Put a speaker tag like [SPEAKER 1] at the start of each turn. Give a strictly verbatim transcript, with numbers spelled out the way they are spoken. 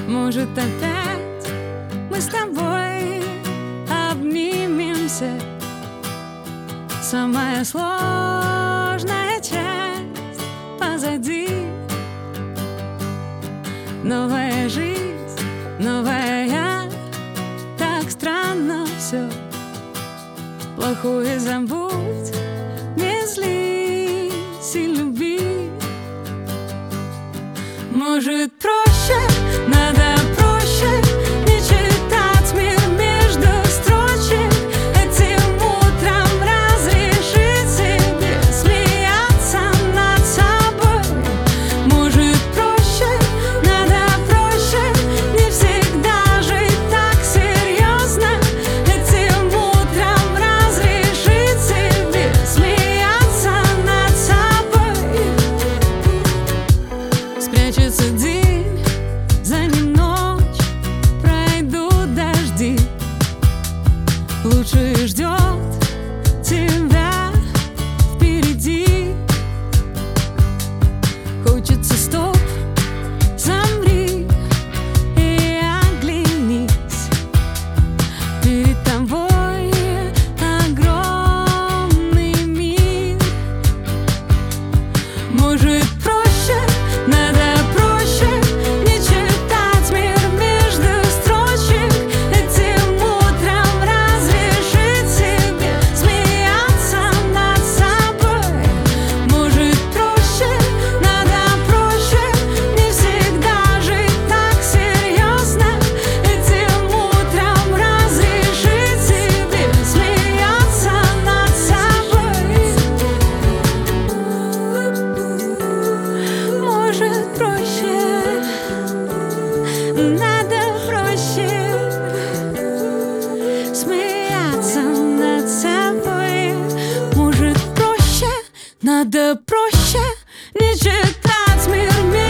[SPEAKER 1] Может, опять мы с тобой обнимемся. Самая сложная часть позади. Новая жизнь, новая я. Так странно все. Плохое забудь, не злись и люби. Может, проще, надо проще не читать мир между строчек. Этим утром разрешить себе смеяться над собой. Может, проще, надо проще не всегда жить так серьезно. Этим утром разрешить себе смеяться над собой. Спрячется день, за ним ночь, пройдут дожди. Лучшее ждет тебя впереди. Хочется стоп, замри и оглянись. Перед тобой огромный мир. Может, проще, надо проще не читать мир между строчек. Этим утром разрешить себе смеяться над собой. Может, проще, надо проще не всегда жить так серьезно. Этим утром разрешить себе смеяться над собой. Может, проще, надо проще смеяться над собой. Может, проще, надо проще не читать мир.